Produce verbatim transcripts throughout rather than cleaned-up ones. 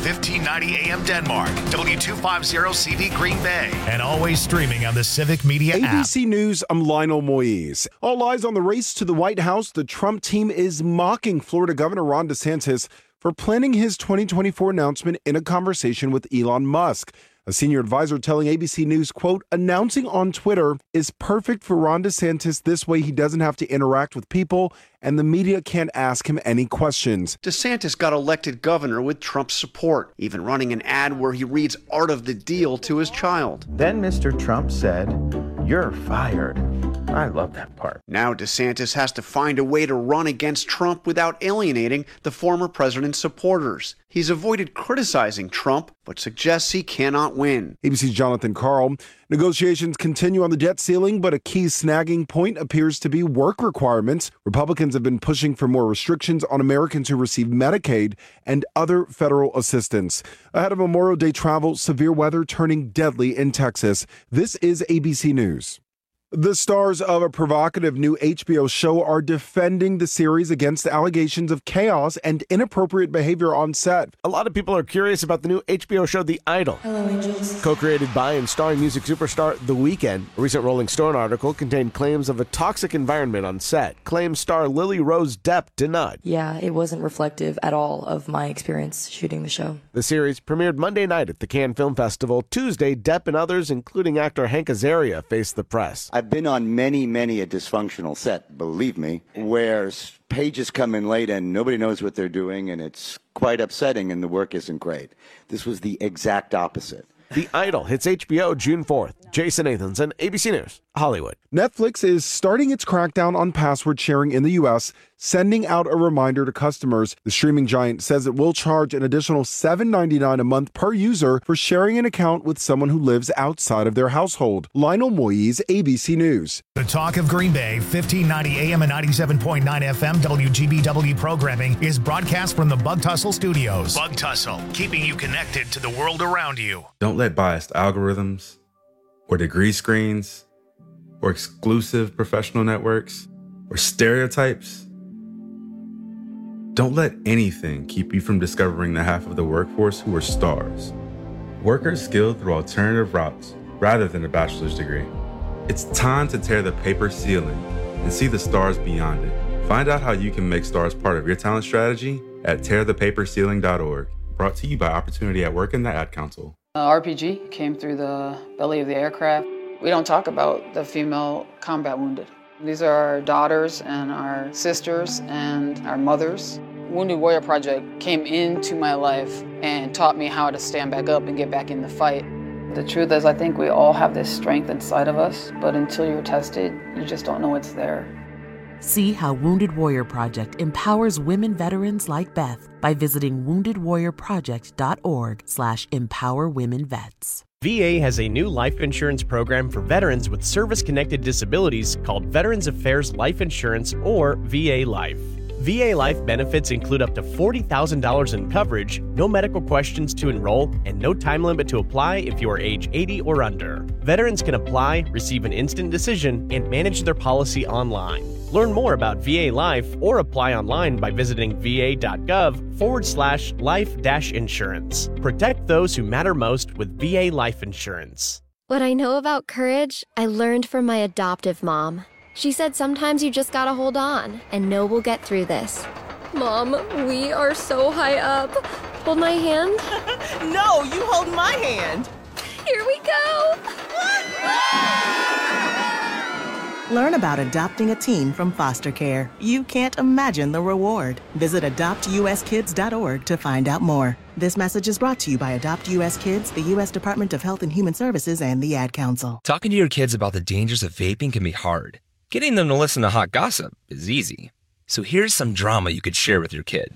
fifteen ninety A M Denmark, W two fifty C V Green Bay, and always streaming on the Civic Media app. A B C News, I'm Lionel Moise. All eyes on the race to the White House. The Trump team is mocking Florida Governor Ron DeSantis for planning his twenty twenty-four announcement in a conversation with Elon Musk. A senior advisor telling A B C News, quote, announcing on Twitter is perfect for Ron DeSantis. This way he doesn't have to interact with people and the media can't ask him any questions. DeSantis got elected governor with Trump's support, even running an ad where he reads Art of the Deal to his child. Then Mister Trump said, "You're fired." I love that part. Now DeSantis has to find a way to run against Trump without alienating the former president's supporters. He's avoided criticizing Trump, but suggests he cannot win. A B C's Jonathan Karl. Negotiations continue on the debt ceiling, but a key snagging point appears to be work requirements. Republicans have been pushing for more restrictions on Americans who receive Medicaid and other federal assistance. Ahead of Memorial Day travel, severe weather turning deadly in Texas. This is A B C News. The stars of a provocative new H B O show are defending the series against allegations of chaos and inappropriate behavior on set. A lot of people are curious about the new H B O show The Idol. Hello, angels. Co-created by and starring music superstar The Weeknd, a recent Rolling Stone article contained claims of a toxic environment on set. Claims star Lily Rose Depp denied. Yeah, it wasn't reflective at all of my experience shooting the show. The series premiered Monday night at the Cannes Film Festival. Tuesday, Depp and others, including actor Hank Azaria, faced the press. I've been on many, many a dysfunctional set, believe me, where pages come in late and nobody knows what they're doing, and it's quite upsetting and the work isn't great. This was the exact opposite. The Idol hits H B O June fourth. Jason Nathanson, A B C News, Hollywood. Netflix is starting its crackdown on password sharing in the U S, sending out a reminder to customers. The streaming giant says it will charge an additional seven dollars and ninety-nine cents a month per user for sharing an account with someone who lives outside of their household. Lionel Moise, A B C News. The Talk of Green Bay, fifteen ninety A M and ninety-seven point nine F M W G B W programming is broadcast from the Bug Tussle Studios. Bug Tussle, keeping you connected to the world around you. Don't let biased algorithms or degree screens or exclusive professional networks or stereotypes. Don't let anything keep you from discovering the half of the workforce who are stars. Workers skilled through alternative routes rather than a bachelor's degree. It's time to tear the paper ceiling and see the stars beyond it. Find out how you can make stars part of your talent strategy at tear the paper ceiling dot org. Brought to you by Opportunity at Work and the Ad Council. Uh, R P G came through the belly of the aircraft. We don't talk about the female combat wounded. These are our daughters and our sisters and our mothers. Wounded Warrior Project came into my life and taught me how to stand back up and get back in the fight. The truth is, I think we all have this strength inside of us, but until you're tested, you just don't know it's there. See how Wounded Warrior Project empowers women veterans like Beth by visiting wounded warrior project dot org slash empower women vets. V A has a new life insurance program for veterans with service-connected disabilities called Veterans Affairs Life Insurance, or V A Life. V A Life benefits include up to forty thousand dollars in coverage, no medical questions to enroll, and no time limit to apply if you are age eighty or under. Veterans can apply, receive an instant decision, and manage their policy online. Learn more about V A Life or apply online by visiting va.gov forward slash life dash insurance. Protect those who matter most with V A Life Insurance. What I know about courage, I learned from my adoptive mom. She said sometimes you just gotta hold on and know we'll get through this. Mom, we are so high up. Hold my hand. No, you hold my hand. Here we go. Learn about adopting a teen from foster care. You can't imagine the reward. Visit adopt u s kids dot org to find out more. This message is brought to you by Adopt U S Kids, the U S Department of Health and Human Services, and the Ad Council. Talking to your kids about the dangers of vaping can be hard. Getting them to listen to hot gossip is easy. So here's some drama you could share with your kid.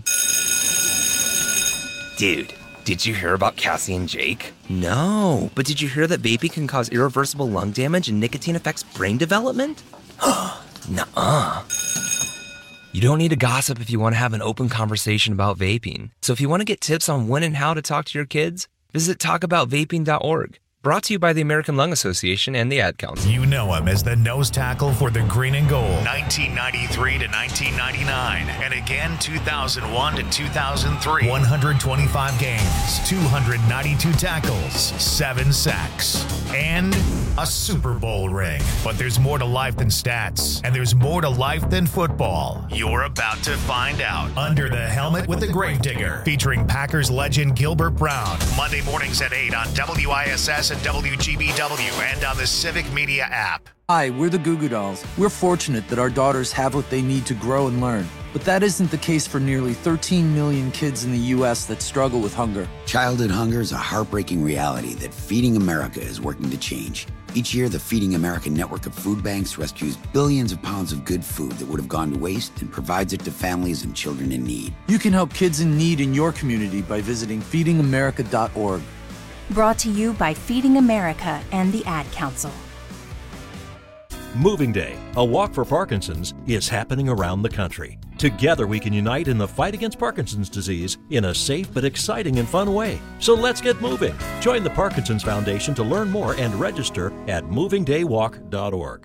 Dude, did you hear about Cassie and Jake? No, but did you hear that vaping can cause irreversible lung damage and nicotine affects brain development? Nuh-uh. You don't need to gossip if you want to have an open conversation about vaping. So if you want to get tips on when and how to talk to your kids, visit talk about vaping dot org. Brought to you by the American Lung Association and the Ad Council. You know him as the nose tackle for the Green and Gold, nineteen ninety-three to nineteen ninety-nine, and again two thousand one to two thousand three. one hundred twenty-five games, two hundred ninety-two tackles, seven sacks, and a Super Bowl ring. But there's more to life than stats, and there's more to life than football. You're about to find out. Under the Helmet with the Gravedigger, featuring Packers legend Gilbert Brown. Monday mornings at eight on W I S S and W G B W and on the Civic Media app. Hi, we're the Goo Goo Dolls. We're fortunate that our daughters have what they need to grow and learn. But that isn't the case for nearly thirteen million kids in the U S that struggle with hunger. Childhood hunger is a heartbreaking reality that Feeding America is working to change. Each year, the Feeding America network of food banks rescues billions of pounds of good food that would have gone to waste and provides it to families and children in need. You can help kids in need in your community by visiting feeding america dot org. Brought to you by Feeding America and the Ad Council. Moving Day, a walk for Parkinson's, is happening around the country. Together we can unite in the fight against Parkinson's disease in a safe but exciting and fun way. So let's get moving. Join the Parkinson's Foundation to learn more and register at moving day walk dot org.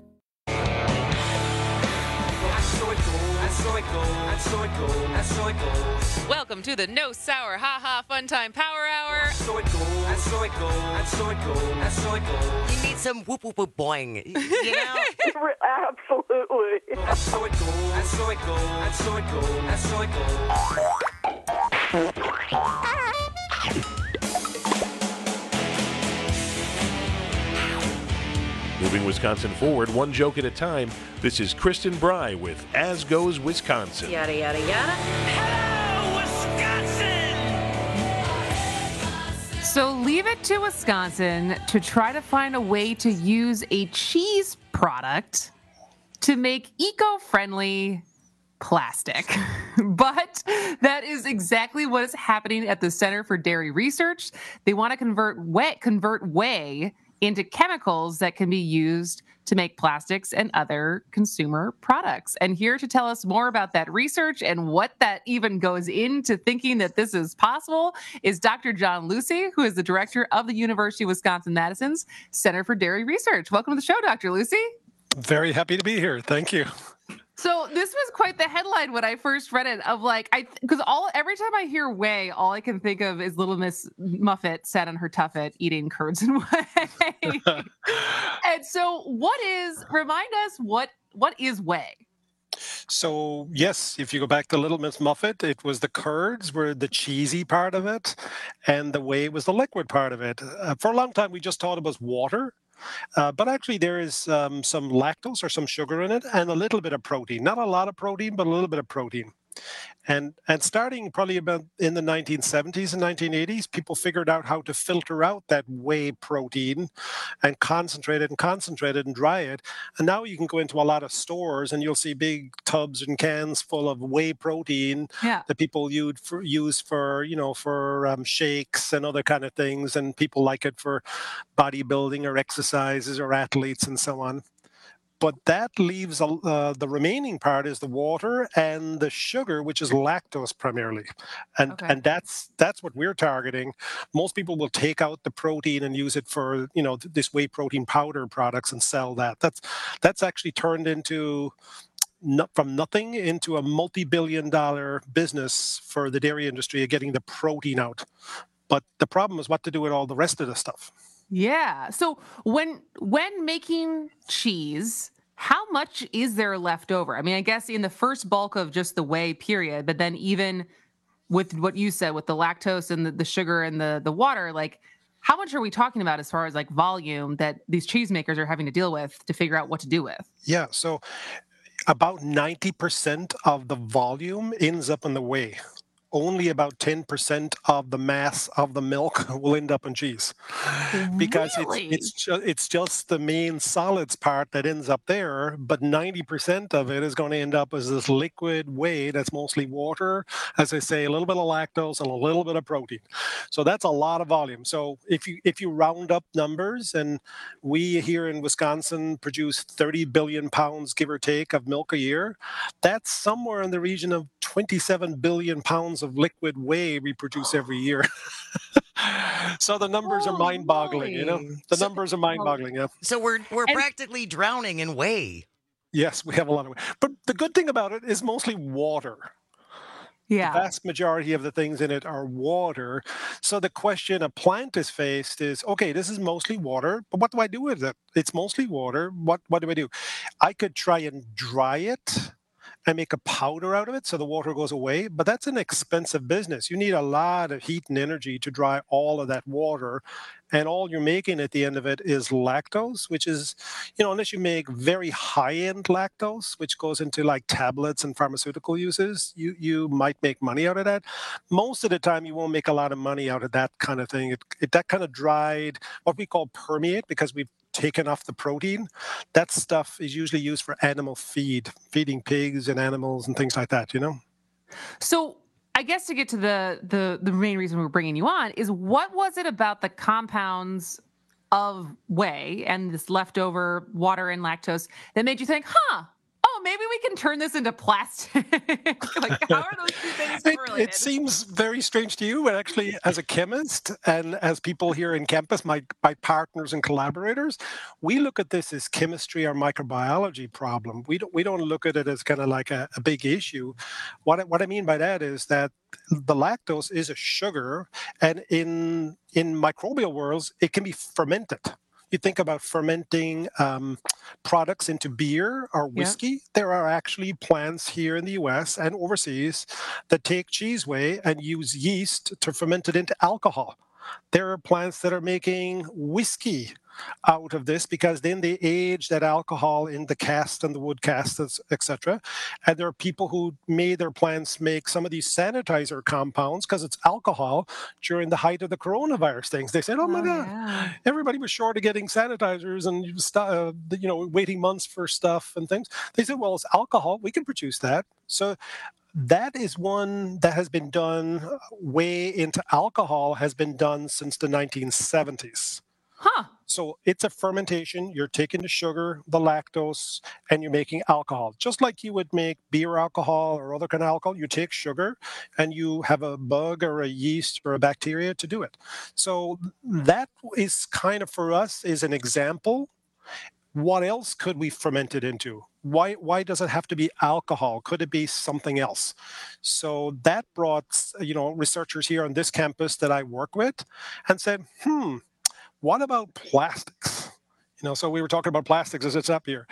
Welcome to the No Sour Ha Ha Fun Time Power Hour. So it goes, and so it goes, and so it goes, and so it goes. You need some whoop whoop whoop boing, you know? Absolutely. And so it goes, and so it goes, and so it goes, and so it goes. Moving Wisconsin forward, one joke at a time. This is Kristen Bry with As Goes Wisconsin. Yada, yada, yada. Hello, Wisconsin! So leave it to Wisconsin to try to find a way to use a cheese product to make eco-friendly plastic. But that is exactly what is happening at the Center for Dairy Research. They want to convert whey, convert whey into chemicals that can be used to make plastics and other consumer products. And here to tell us more about that research and what that even goes into thinking that this is possible is Doctor John Lucey, who is the director of the University of Wisconsin-Madison's Center for Dairy Research. Welcome to the show, Doctor Lucey. Very happy to be here. Thank you. So this was quite the headline when I first read it of like, I, because all, every time I hear whey, all I can think of is little Miss Muffet sat on her tuffet eating curds and whey. And so what is, remind us what, what is whey? So, yes, if you go back to Little Miss Muffet, it was the curds were the cheesy part of it, and the whey was the liquid part of it. Uh, for a long time, we just thought it was water. Uh, but actually, there is um, some lactose or some sugar in it and a little bit of protein. Not a lot of protein, but a little bit of protein. And and starting probably about in the nineteen seventies and nineteen eighties, people figured out how to filter out that whey protein and concentrate it and concentrate it and dry it. And now you can go into a lot of stores and you'll see big tubs and cans full of whey protein yeah. that people use for, use for you know, for um, shakes and other kind of things. And people like it for bodybuilding or exercises or athletes and so on. But that leaves uh, the remaining part is the water and the sugar, which is lactose primarily, and okay. and that's that's what we're targeting. Most people will take out the protein and use it for you know this whey protein powder products and sell that. That's that's actually turned into no, from nothing into a multi-billion-dollar business for the dairy industry of getting the protein out. But the problem is what to do with all the rest of the stuff. Yeah. So when when making cheese, how much is there left over? I mean, I guess in the first bulk of just the whey period, but then even with what you said, with the lactose and the, the sugar and the, the water, like how much are we talking about as far as like volume that these cheesemakers are having to deal with to figure out what to do with? Yeah. So about ninety percent of the volume ends up in the whey. Only about ten percent of the mass of the milk will end up in cheese, because really? it's it's, ju- it's just the main solids part that ends up there, but ninety percent of it is going to end up as this liquid whey that's mostly water, as I say, a little bit of lactose and a little bit of protein. So that's a lot of volume. So if you if you round up numbers, and we here in Wisconsin produce thirty billion pounds, give or take, of milk a year, that's somewhere in the region of twenty-seven billion pounds of liquid whey we produce every year. So the numbers are mind-boggling, you know. The So- numbers are mind-boggling, yeah. So we're we're practically drowning in whey. Yes, we have a lot of whey. But the good thing about it is mostly water. Yeah. The vast majority of the things in it are water. So the question a plant is faced is, okay, this is mostly water, but what do I do with it? It's mostly water. What what do I do? I could try and dry it and make a powder out of it so the water goes away, but that's an expensive business. You need a lot of heat and energy to dry all of that water, and all you're making at the end of it is lactose, which is, you know, unless you make very high-end lactose, which goes into like tablets and pharmaceutical uses, you you might make money out of that. Most of the time, you won't make a lot of money out of that kind of thing. It, it that kind of dried, what we call permeate, because we've taken off the protein. That stuff is usually used for animal feed, feeding pigs and animals and things like that, you know? So I guess to get to the the the main reason we're bringing you on is, what was it about the compounds of whey and this leftover water and lactose that made you think, huh, oh, maybe we can turn this into plastic? Like, how are those two things It, correlated? it seems very strange to you, but actually, as a chemist and as people here in campus, my, my partners and collaborators, we look at this as chemistry or microbiology problem. We don't we don't look at it as kind of like a, a big issue. What I, what I mean by that is that the lactose is a sugar, and in in microbial worlds, it can be fermented. You think about fermenting um, products into beer or whiskey. Yeah. There are actually plants here in the U S and overseas that take cheese whey and use yeast to ferment it into alcohol. There are plants that are making whiskey out of this because then they age that alcohol in the cast and the wood cast, et cetera. And there are people who made their plants make some of these sanitizer compounds because it's alcohol during the height of the coronavirus things. They said, oh my oh, God, yeah. everybody was short of getting sanitizers and uh, you know, waiting months for stuff and things. They said, well, it's alcohol. We can produce that. So that is one that has been done way into alcohol, has been done since the nineteen seventies. Huh. So it's a fermentation. You're taking the sugar, the lactose, and you're making alcohol. Just like you would make beer alcohol or other kind of alcohol, you take sugar and you have a bug or a yeast or a bacteria to do it. So that is kind of, for us, is an example. What else could we ferment it into? Why why does it have to be alcohol? Could it be something else? So that brought, you know, researchers here on this campus that I work with and said, hmm, what about plastics? You know, so we were talking about plastics as it's up here.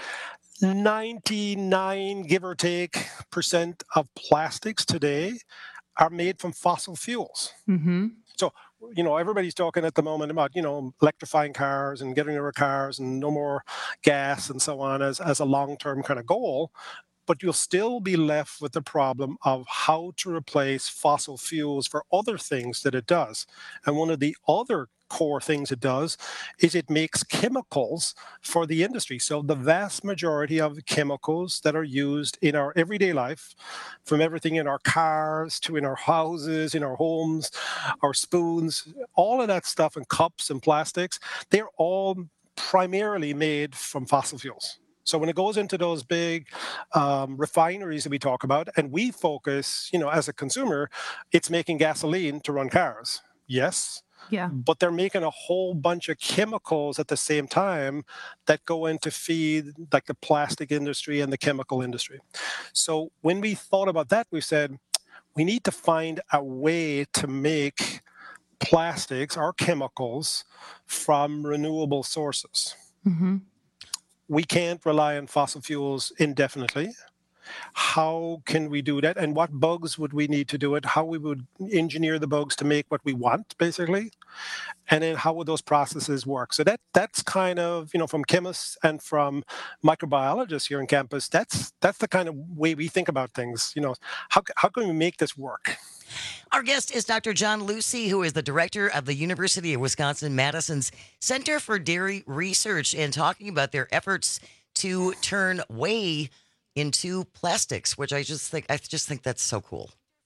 ninety-nine, give or take, percent of plastics today are made from fossil fuels. Mm-hmm. So, you know, everybody's talking at the moment about, you know, electrifying cars and getting rid of cars and no more gas and so on as, as a long-term kind of goal. But you'll still be left with the problem of how to replace fossil fuels for other things that it does. And one of the other core things it does is it makes chemicals for the industry. So the vast majority of chemicals that are used in our everyday life, from everything in our cars to in our houses, in our homes, our spoons, all of that stuff, and cups and plastics, they're all primarily made from fossil fuels. So when it goes into those big um, refineries that we talk about, and we focus, you know, as a consumer, it's making gasoline to run cars. Yes. Yeah. But they're making a whole bunch of chemicals at the same time that go in to feed like the plastic industry and the chemical industry. So when we thought about that, we said, we need to find a way to make plastics or chemicals from renewable sources. Mm-hmm. We can't rely on fossil fuels indefinitely. How can we do that? And what bugs would we need to do it? How we would engineer the bugs to make what we want, basically. And then how would those processes work? So that that's kind of, you know, from chemists and from microbiologists here on campus, that's that's the kind of way we think about things. You know, how how can we make this work? Our guest is Doctor John Lucey, who is the director of the University of Wisconsin-Madison's Center for Dairy Research, and talking about their efforts to turn whey into plastics, which I just think I just think that's so cool.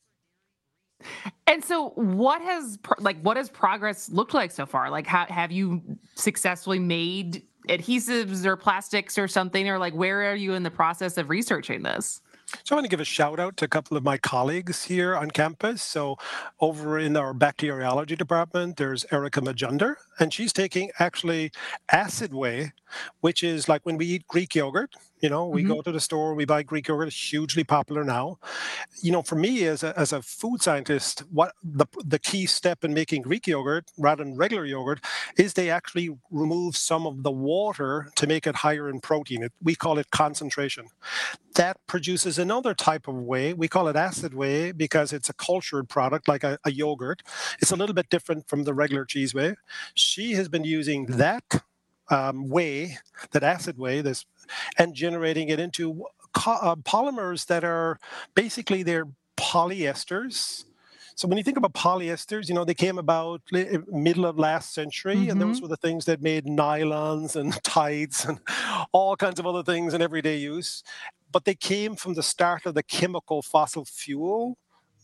And so, what has like what has progress looked like so far? Like, how, have you successfully made adhesives or plastics or something, or like where are you in the process of researching this? So I want to give a shout out to a couple of my colleagues here on campus. So over in our bacteriology department, there's Erica Majunder, and she's taking actually acid whey, which is like when we eat Greek yogurt. You know, we mm-hmm. go to the store, we buy Greek yogurt. It's hugely popular now. You know, for me as a, as a food scientist, what the the key step in making Greek yogurt rather than regular yogurt is they actually remove some of the water to make it higher in protein. It, we call it concentration. That produces another type of whey. We call it acid whey because it's a cultured product like a, a yogurt. It's a little bit different from the regular cheese whey. She has been using that um, whey, that acid whey, this, and generating it into co- uh, polymers that are basically they're polyesters. So when you think about polyesters, you know, they came about middle of last century, mm-hmm. and those were the things that made nylons and tights and all kinds of other things in everyday use. But they came from the start of the chemical fossil fuel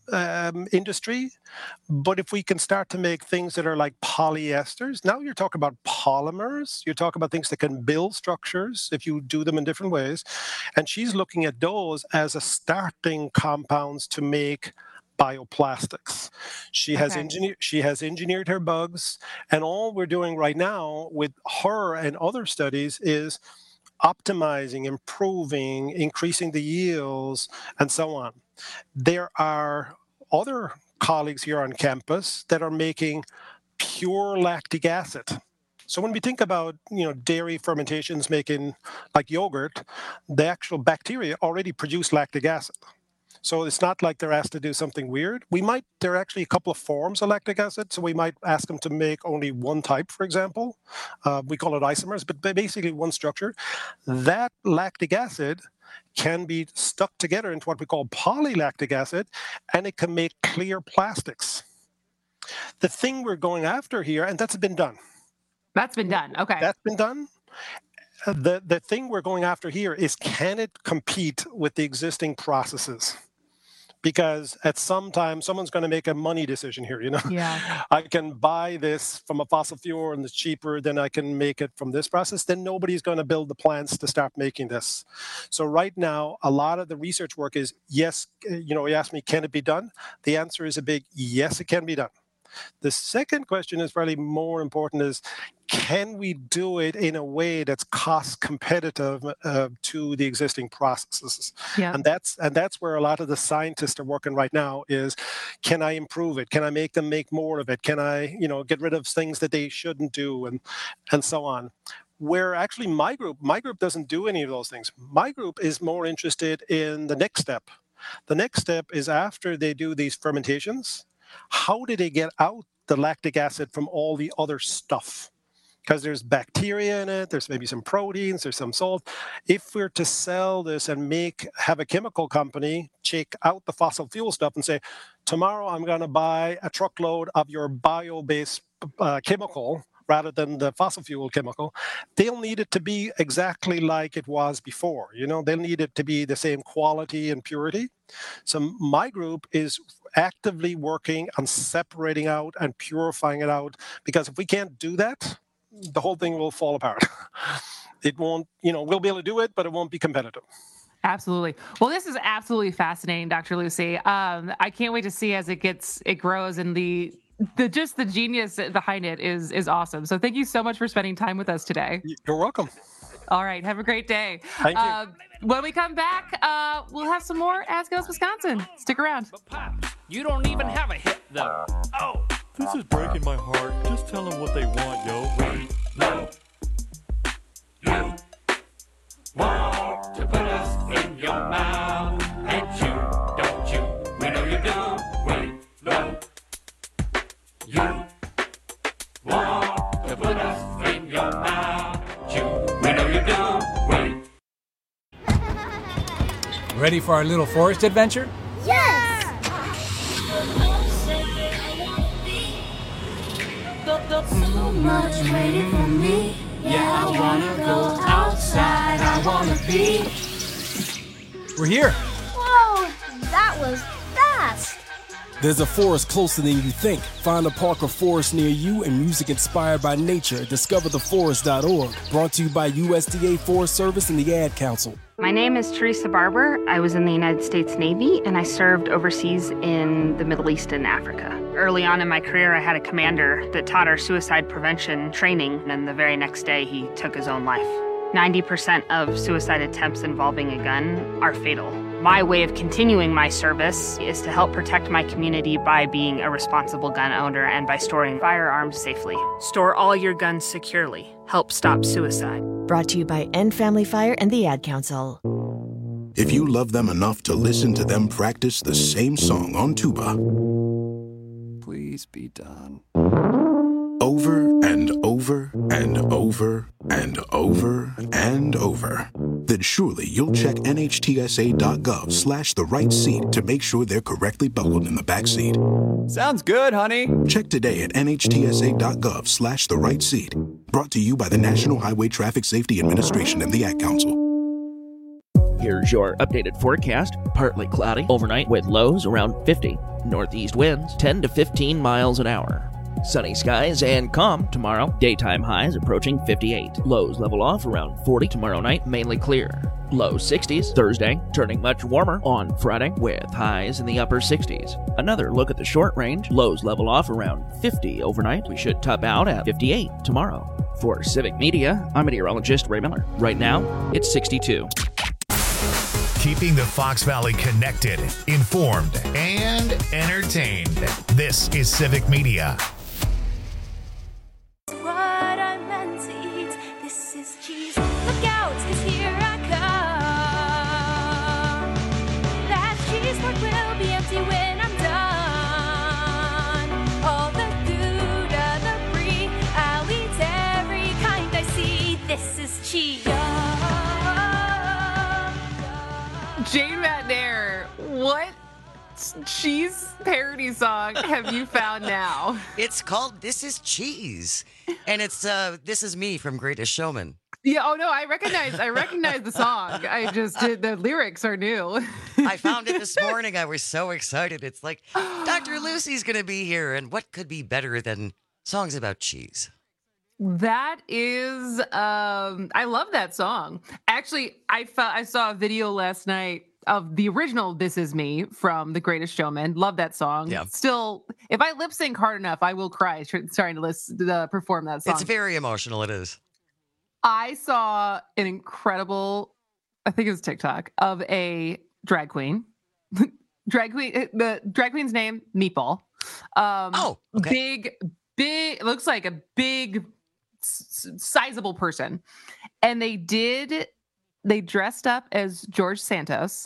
um, industry. But if we can start to make things that are like polyesters, now you're talking about polymers, you're talking about things that can build structures if you do them in different ways. And she's looking at those as a starting compounds to make bioplastics. She has Okay. engineered she has engineered her bugs, and all we're doing right now with her and other studies is optimizing, improving, increasing the yields, and so on. There are other colleagues here on campus that are making pure lactic acid. So when we think about, you know, dairy fermentations making like yogurt, the actual bacteria already produce lactic acid. So it's not like they're asked to do something weird. We might, there are actually a couple of forms of lactic acid. So we might ask them to make only one type, for example. Uh, we call it isomers, but basically one structure. That lactic acid can be stuck together into what we call polylactic acid, and it can make clear plastics. The thing we're going after here, and that's been done. That's been done. Okay. That's been done. Uh, The, the thing we're going after here is, can it compete with the existing processes? Because at some time, someone's going to make a money decision here, you know? Yeah. I can buy this from a fossil fuel and it's cheaper than I can make it from this process. Then nobody's going to build the plants to start making this. So right now, a lot of the research work is, yes, you know, you asked me, can it be done? The answer is a big yes, it can be done. The second question is probably more important is, can we do it in a way that's cost competitive uh, to the existing processes? Yeah. And that's and that's where a lot of the scientists are working right now is, can I improve it? Can I make them make more of it? Can I, you know, get rid of things that they shouldn't do, and and so on. Where actually my group, my group doesn't do any of those things. My group is more interested in the next step. The next step is after they do these fermentations, how do they get out the lactic acid from all the other stuff? Because there's bacteria in it, there's maybe some proteins, there's some salt. If we're to sell this and make have a chemical company check out the fossil fuel stuff and say, tomorrow I'm going to buy a truckload of your bio-based uh, chemical rather than the fossil fuel chemical, they'll need it to be exactly like it was before. You know, they'll need it to be the same quality and purity. So my group is actively working on separating out and purifying it out, because if we can't do that, the whole thing will fall apart. It won't, you know, we'll be able to do it, but it won't be competitive. Absolutely. Well, this is absolutely fascinating, Doctor Lucey. Um, I can't wait to see as it gets, it grows, and the the just the genius behind it is is awesome. So thank you so much for spending time with us today. You're welcome. All right. Have a great day. Thank you. Uh, when we come back, uh, we'll have some more As Goes Wisconsin. Stick around. You don't even have a hit, though. Oh. This is breaking my heart. Just tell them what they want, yo. No. You want to put us in your mouth, and you, don't you? We know you do. We know. You want to put us in your mouth, you. We know you do. We. Ready for our little forest adventure? Yes! So much waiting for me. Yeah, I wanna go outside. I wanna be. We're here. Whoa, that was fast. There's a forest closer than you think. Find a park or forest near you and music inspired by nature at discover the forest dot org. Brought to you by U S D A Forest Service and the Ad Council. My name is Teresa Barber. I was in the United States Navy, and I served overseas in the Middle East and Africa. Early on in my career, I had a commander that taught our suicide prevention training, and the very next day, he took his own life. ninety percent of suicide attempts involving a gun are fatal. My way of continuing my service is to help protect my community by being a responsible gun owner and by storing firearms safely. Store all your guns securely. Help stop suicide. Brought to you by End Family Fire and the Ad Council. If you love them enough to listen to them practice the same song on tuba, please be done. Over and over and over and over and over, then surely you'll check N H T S A dot gov slash the right seat to make sure they're correctly buckled in the back seat. Sounds good, honey. Check today at N H T S A dot gov slash the right seat. Brought to you by the National Highway Traffic Safety Administration and the Ad Council. Here's your updated forecast. Partly cloudy overnight with lows around fifty. Northeast winds ten to fifteen miles an hour. Sunny skies and calm tomorrow. Daytime highs approaching fifty-eight. Lows level off around forty tomorrow night, mainly clear. Low sixties Thursday, turning much warmer on Friday with highs in the upper sixties. Another look at the short range. Lows level off around fifty overnight. We should top out at fifty-eight tomorrow. For Civic Media, I'm meteorologist Ray Miller. Right now, it's sixty-two. Keeping the Fox Valley connected, informed, and entertained. This is Civic Media. What I meant to eat. This is cheese. Look out, 'cause here I come. That cheese part will be empty when I'm done. All the Gouda, the brie, I'll eat every kind I see. This is cheese. Jane McNair, what cheese parody song have you found now? It's called This Is Cheese. And it's uh This Is Me from Greatest Showman. Yeah, oh no, I recognize I recognize the song. I just did the lyrics are new. I found it this morning. I was so excited. It's like Doctor Lucy's gonna be here, and what could be better than songs about cheese? That is, um, I love that song. Actually, I fo- I saw a video last night of the original "This Is Me" from The Greatest Showman. Love that song. Yeah. Still, if I lip sync hard enough, I will cry tr- trying to listen, uh, perform that song. It's very emotional. It is. I saw an incredible, I think it was TikTok, of a drag queen. drag queen. The drag queen's name Meatball. Um, oh, okay. Big, big. Looks like a big. Sizable person, and they did they dressed up as George Santos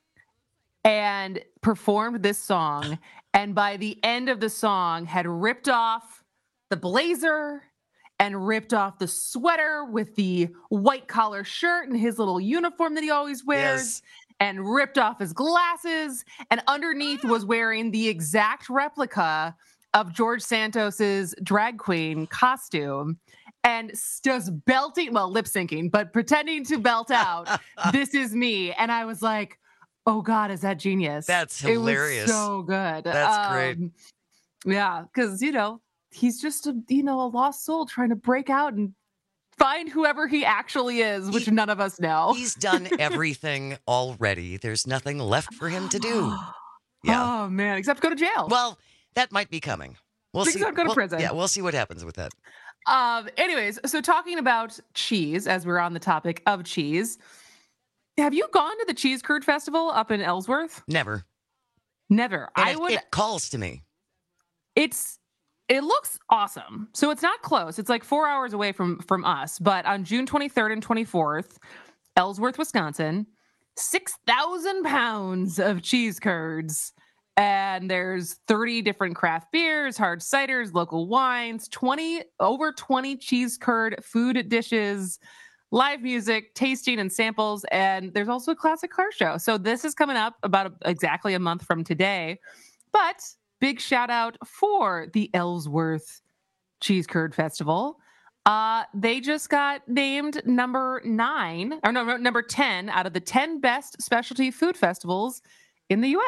and performed this song, and by the end of the song had ripped off the blazer and ripped off the sweater with the white collar shirt and his little uniform that he always wears. Yes. And ripped off his glasses, and underneath was wearing the exact replica of George Santos's drag queen costume, and just belting, well, lip syncing, but pretending to belt out, "This Is Me." And I was like, oh God, is that genius? That's hilarious. It was so good. That's um, great. Yeah, because, you know, he's just a, you know, a lost soul trying to break out and find whoever he actually is, which he, none of us know. He's done everything already. There's nothing left for him to do. Yeah. Oh, man, except go to jail. Well, that might be coming. We'll see. Except go to we'll, prison. Yeah, we'll see what happens with that. Um. Anyways, so talking about cheese, as we're on the topic of cheese, have you gone to the Cheese Curd Festival up in Ellsworth? Never. Never. And I it, would. It calls to me. It's. It looks awesome. So it's not close. It's like four hours away from from us. But on June twenty-third and twenty-fourth, Ellsworth, Wisconsin, six thousand pounds of cheese curds. And there's thirty different craft beers, hard ciders, local wines, twenty over twenty cheese curd food dishes, live music, tasting and samples. And there's also a classic car show. So this is coming up about exactly a month from today. But big shout out for the Ellsworth Cheese Curd Festival. Uh, they just got named number nine, or no, number ten out of the ten best specialty food festivals in the U S.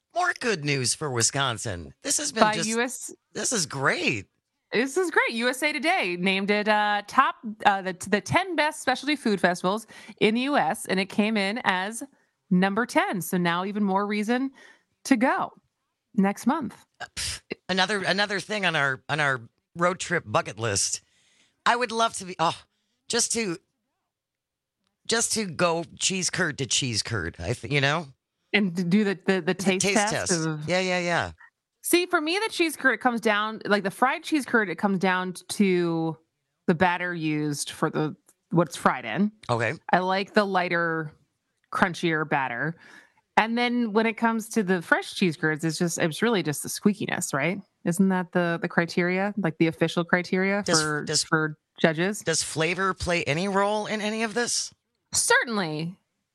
more good news for Wisconsin. This has been By just. U S This is great. This is great. U S A Today named it uh, top uh, the the ten best specialty food festivals in the U S, and it came in as number ten. So now even more reason to go next month. Another another thing on our on our road trip bucket list. I would love to be oh just to just to go cheese curd to cheese curd. I th- you know, and to do the the, the taste, taste test. test. Of, yeah, yeah, yeah. See, for me, the cheese curd, it comes down, like the fried cheese curd, it comes down to the batter used for the what's fried in. Okay. I like the lighter, crunchier batter. And then when it comes to the fresh cheese curds, it's just, it's really just the squeakiness, right? Isn't that the the criteria, like the official criteria Does- for, does- for judges? Does flavor play any role in any of this? Certainly.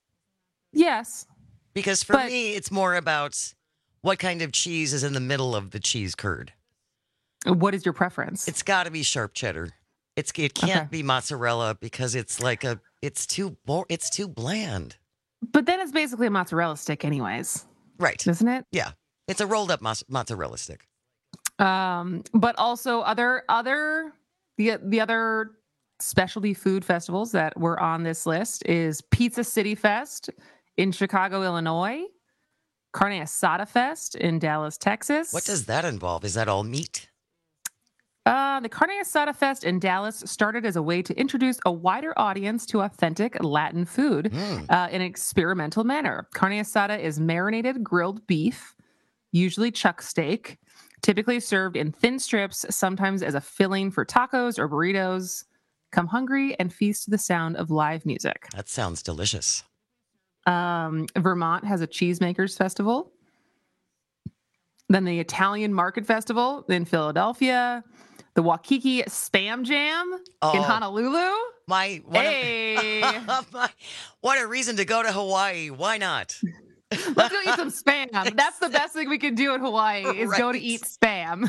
Yes. Because for But- me, it's more about what kind of cheese is in the middle of the cheese curd. What is your preference? It's got to be sharp cheddar. It's it can't Okay. be mozzarella because it's like a it's too bo- it's too bland. But then it's basically a mozzarella stick anyways, Right. isn't it? Yeah. It's a rolled up moz- mozzarella stick. Um, but also other other the the other specialty food festivals that were on this list is Pizza City Fest in Chicago, Illinois, Carne Asada Fest in Dallas, Texas. What does that involve? Is that all meat? Uh, the Carne Asada Fest in Dallas started as a way to introduce a wider audience to authentic Latin food Mm. uh, in an experimental manner. Carne Asada is marinated grilled beef, usually chuck steak, typically served in thin strips, sometimes as a filling for tacos or burritos. Come hungry and feast to the sound of live music. That sounds delicious. Um, Vermont has a cheesemakers festival. Then the Italian Market Festival in Philadelphia. The Waikiki Spam Jam in Oh. Honolulu. My what, Hey. a, my, what a reason to go to Hawaii. Why not? Let's go eat some spam. That's the best thing we can do in Hawaii is go to Right. eat spam.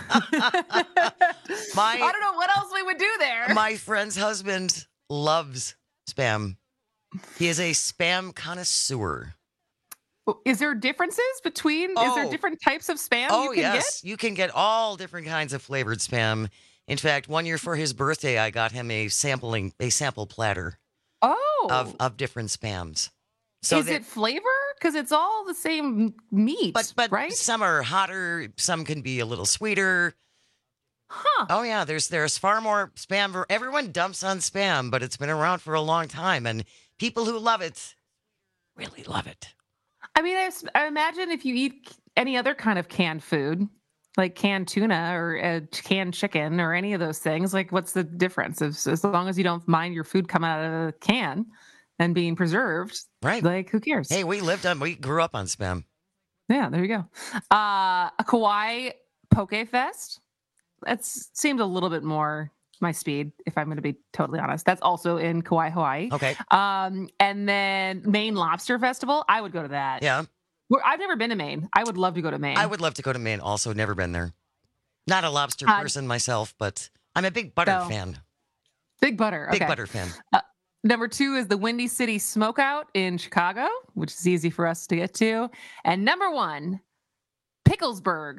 My I don't know what else we would do there. my friend's husband loves spam. He is a spam connoisseur. Is there differences between, is there Oh. different types of spam Oh, you can yes. You can get all different kinds of flavored spam. In fact, one year for his birthday, I got him a sampling, a sample platter get? Oh. of, of different spams. So is that- it flavor? Because it's all the same meat, but but right? some are hotter, some can be a little sweeter. Huh. Oh yeah, there's there's far more spam. For, everyone dumps on spam, but it's been around for a long time, and people who love it really love it. I mean, I, s- I imagine if you eat any other kind of canned food, like canned tuna or uh, canned chicken or any of those things, like what's the difference? As, as long as you don't mind your food coming out of a can and being preserved, Right. like who cares? Hey, we lived on, we grew up on spam. Yeah, there you go. Uh, a Kauai Poke Fest. That seems a little bit more my speed, if I'm going to be totally honest. That's also in Kauai, Hawaii. Okay. Um, and then Maine Lobster Festival. I would go to that. Yeah. Where- I've never been to Maine. I would love to go to Maine. I would love to go to Maine. Also, never been there. Not a lobster Uh, person myself, but I'm a big butter No. fan. Big butter. Big okay. butter fan. Uh, number two is the Windy City Smokeout in Chicago, which is easy for us to get to. And number one, Picklesburg.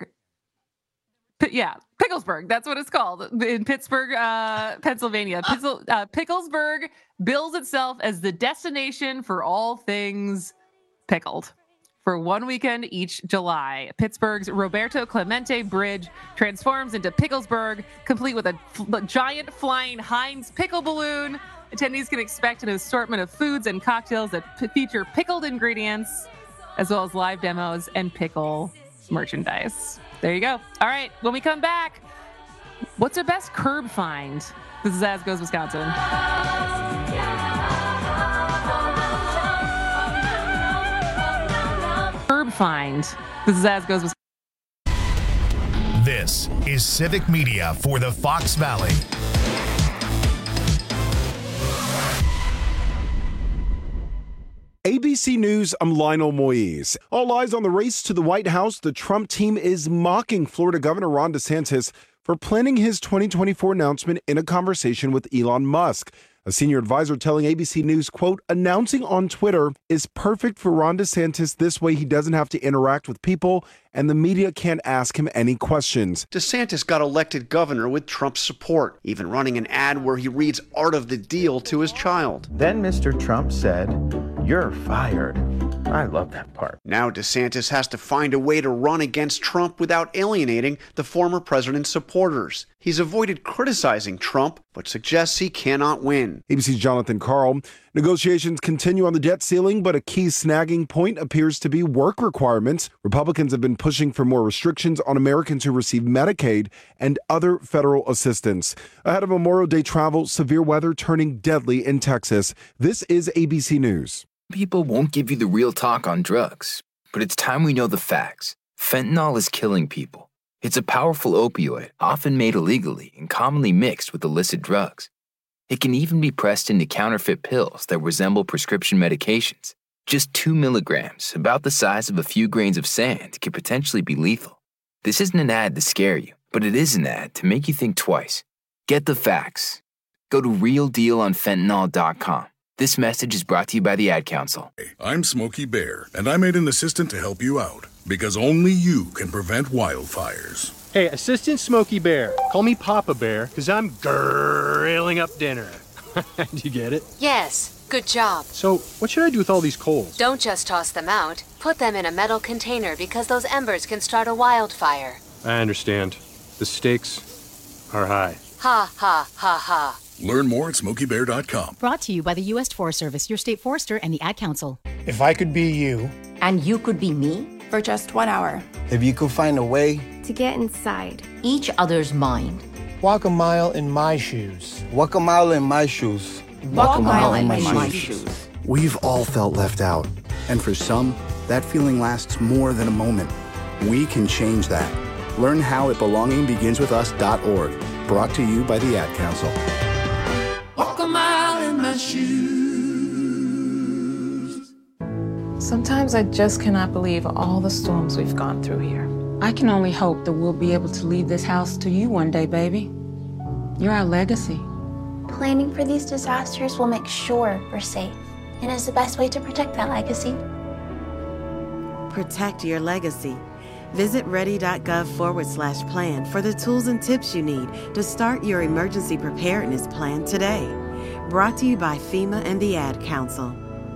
P- yeah, Picklesburg. That's what it's called in Pittsburgh, uh, Pennsylvania. Pizzle, uh, Picklesburg bills itself as the destination for all things pickled. For one weekend each July, Pittsburgh's Roberto Clemente Bridge transforms into Picklesburg, complete with a, f- a giant flying Heinz pickle balloon. Attendees can expect an assortment of foods and cocktails that p- feature pickled ingredients, as well as live demos and pickle merchandise. There you go. All right, when we come back, what's our best curb find? This is As Goes Wisconsin. Curb find. This is As Goes Wisconsin. This is Civic Media for the Fox Valley. A B C News, I'm Lionel Moise. All eyes on the race to the White House. The Trump team is mocking Florida Governor Ron DeSantis for planning his twenty twenty-four announcement in a conversation with Elon Musk. A senior advisor telling A B C News, quote, announcing on Twitter is perfect for Ron DeSantis. This way he doesn't have to interact with people and the media can't ask him any questions. DeSantis got elected governor with Trump's support, even running an ad where he reads Art of the Deal to his child. Then Mister Trump said, "You're fired." I love that part. Now DeSantis has to find a way to run against Trump without alienating the former president's supporters. He's avoided criticizing Trump, but suggests he cannot win. A B C's Jonathan Karl. Negotiations continue on the debt ceiling, but a key snagging point appears to be work requirements. Republicans have been pushing for more restrictions on Americans who receive Medicaid and other federal assistance. Ahead of Memorial Day travel, severe weather turning deadly in Texas. This is A B C News. People won't give you the real talk on drugs, but it's time we know the facts. Fentanyl is killing people. It's a powerful opioid, often made illegally and commonly mixed with illicit drugs. It can even be pressed into counterfeit pills that resemble prescription medications. Just two milligrams, about the size of a few grains of sand, could potentially be lethal. This isn't an ad to scare you, but it is an ad to make you think twice. Get the facts. Go to real deal on fentanyl dot com. This message is brought to you by the Ad Council. I'm Smokey Bear, and I made an assistant to help you out, because only you can prevent wildfires. Hey, Assistant Smokey Bear. Call me Papa Bear, because I'm grilling up dinner. Do you get it? Yes, good job. So, what should I do with all these coals? Don't just toss them out. Put them in a metal container because those embers can start a wildfire. I understand. The stakes are high. Ha, ha, ha, ha. Learn more at smokey bear dot com. Brought to you by the U S Forest Service, your state forester, and the Ad Council. If I could be you. And you could be me? For just one hour. If you could find a way. To get inside each other's mind. Walk a mile in my shoes. Walk a mile in my shoes. Walk, Walk a mile, mile in, in my, my shoes. shoes. We've all felt left out. And for some, that feeling lasts more than a moment. We can change that. Learn how at belonging begins with us dot org. Brought to you by the Ad Council. Walk a mile in my shoes. Sometimes I just cannot believe all the storms we've gone through here. I can only hope that we'll be able to leave this house to you one day, baby. You're our legacy. Planning for these disasters will make sure we're safe and is the best way to protect that legacy. Protect your legacy. Visit ready.gov forward slash plan for the tools and tips you need to start your emergency preparedness plan today. Brought to you by FEMA and the Ad Council.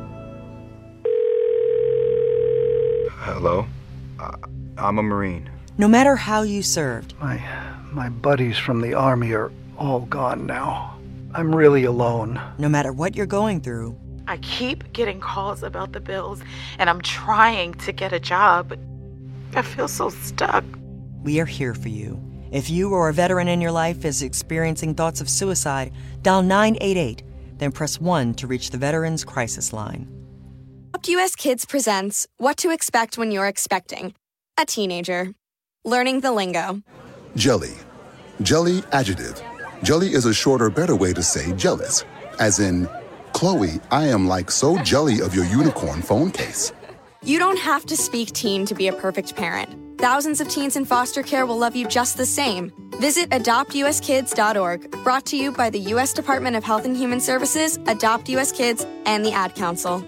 Hello? Uh, I'm a Marine. No matter how you served. My, my buddies from the Army are all gone now. I'm really alone. No matter what you're going through. I keep getting calls about the bills, and I'm trying to get a job, but I feel so stuck. We are here for you. If you or a veteran in your life is experiencing thoughts of suicide, dial nine eight eight, then press one to reach the Veterans Crisis Line. Adopt U S Kids presents What to Expect When You're Expecting a Teenager. Learning the lingo. Jelly. Jelly adjective. Jelly is a shorter, better way to say jealous. As in, Chloe, I am like so jelly of your unicorn phone case. You don't have to speak teen to be a perfect parent. Thousands of teens in foster care will love you just the same. Visit adopt u s kids dot org, brought to you by the U S Department of Health and Human Services, Adopt U S Kids, and the Ad Council.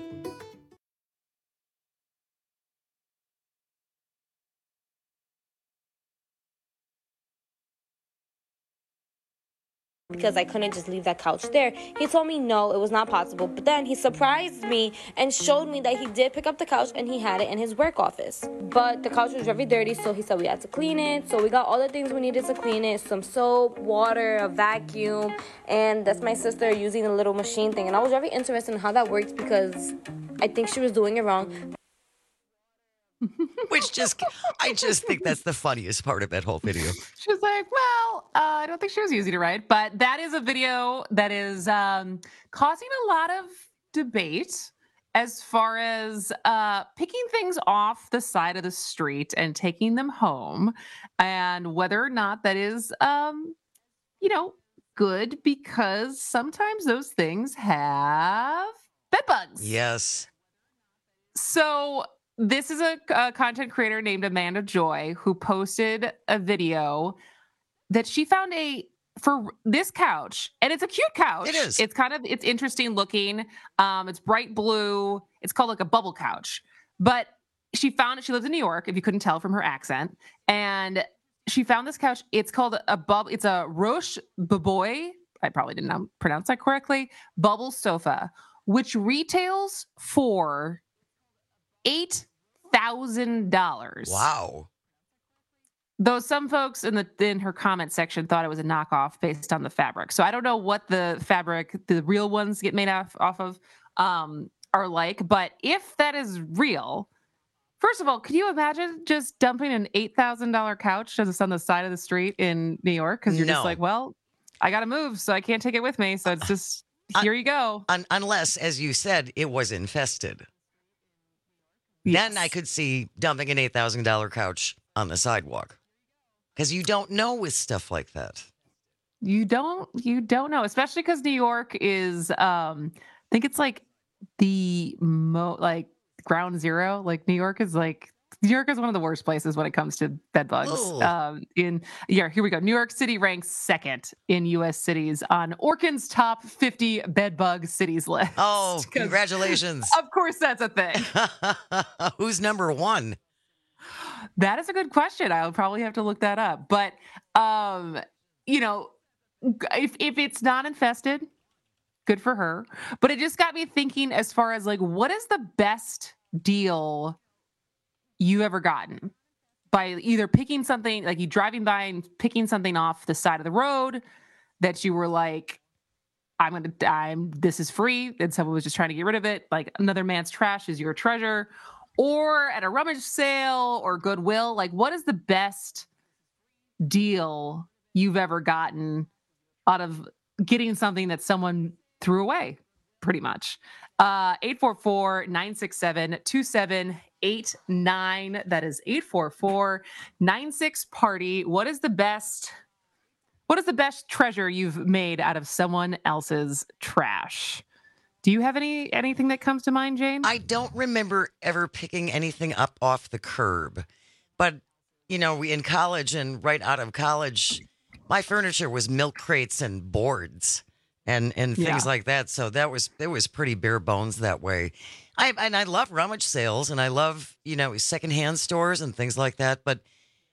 Because I couldn't just leave that couch there. He told me no, it was not possible. But then he surprised me and showed me that he did pick up the couch and he had it in his work office. But the couch was very dirty, so he said we had to clean it. So we got all the things we needed to clean it. Some soap, water, a vacuum. And that's my sister using a little machine thing. And I was very interested in how that works because I think she was doing it wrong. Which just, I just think that's the funniest part of that whole video. She's like, well, uh, I don't think she was using it right, but that is a video that is um, causing a lot of debate as far as uh, picking things off the side of the street and taking them home, and whether or not that is, um, you know, good, because sometimes those things have bed bugs. Yes. So this is a, a content creator named Amanda Joy who posted a video that she found a for this couch, and it's a cute couch. It is. It's kind of, it's interesting looking. Um, it's bright blue. It's called like a bubble couch. But she found it. She lives in New York, if you couldn't tell from her accent. And she found this couch. It's called a bubble. It's a Roche Boboy. I probably didn't pronounce that correctly. Bubble sofa, which retails for eight thousand dollars. Wow. Though some folks in the in her comment section thought it was a knockoff based on the fabric. So I don't know what the fabric, the real ones get made off, off of, um, are like. But if that is real, first of all, could you imagine just dumping an eight thousand dollars couch just on the side of the street in New York? Because you're No. just like, well, I got to move, so I can't take it with me. So it's just, here you go. Un- unless, as you said, it was infested. Yes. Then I could see dumping an eight thousand dollars couch on the sidewalk. Because you don't know with stuff like that. You don't, you don't know, especially because New York is, um, I think it's like the mo like ground zero. Like New York is like, New York is one of the worst places when it comes to bed bugs. Ugh. Um, in yeah, here we go. New York City ranks second in U S cities on Orkin's top fifty bed bug cities list. Oh, congratulations. Of course, that's a thing. Who's number one? That is a good question. I'll probably have to look that up. But, um, you know, if if it's not infested, good for her. But it just got me thinking as far as like, what is the best deal you've ever gotten by either picking something, like you driving by and picking something off the side of the road that you were like, I'm going to, I'm, this is free. And someone was just trying to get rid of it. Like another man's trash is your treasure. Or at a rummage sale or Goodwill, like what is the best deal you've ever gotten out of getting something that someone threw away, pretty much? Uh, eight four four, nine six seven, two seven eight nine. That is eight four four, nine six party. What is the best, what is the best treasure you've made out of someone else's trash? Do you have any anything that comes to mind, Jane? I don't remember ever picking anything up off the curb. But, you know, we in college and right out of college, my furniture was milk crates and boards and, and things Yeah. like that. So that was, it was pretty bare bones that way. I And I love rummage sales and I love, you know, secondhand stores and things like that. But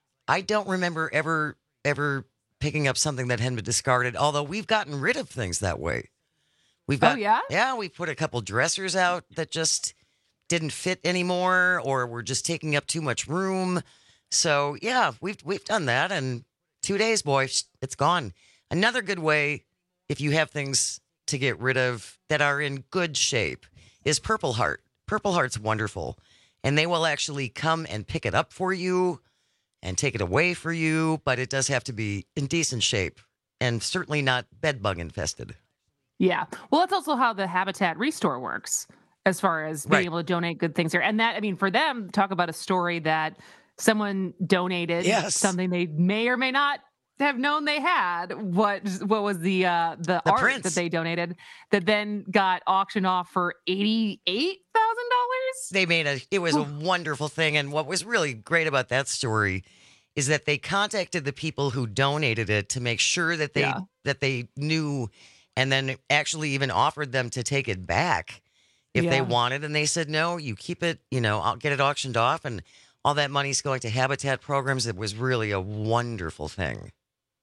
I don't remember ever, ever picking up something that had been discarded, although we've gotten rid of things that way. We've got, Oh, yeah? Yeah, we put a couple dressers out that just didn't fit anymore or were just taking up too much room. So, yeah, we've we've done that. And two days, boy, it's gone. Another good way, if you have things to get rid of that are in good shape, is Purple Heart. Purple Heart's wonderful. And they will actually come and pick it up for you and take it away for you. But it does have to be in decent shape and certainly not bed bug infested. Yeah. Well, that's also how the Habitat Restore works as far as being Right. able to donate good things here. And that, I mean, for them, talk about a story that someone donated Yes. something they may or may not have known they had. What what was the uh, the, The art prints. that they donated that then got auctioned off for eighty-eight thousand dollars? They made a, it was a wonderful thing. And what was really great about that story is that they contacted the people who donated it to make sure that they, Yeah. that they knew and then actually even offered them to take it back if they Yeah. wanted. And they said, no, you keep it, you know, I'll get it auctioned off. And all that money's going to Habitat programs. It was really a wonderful thing.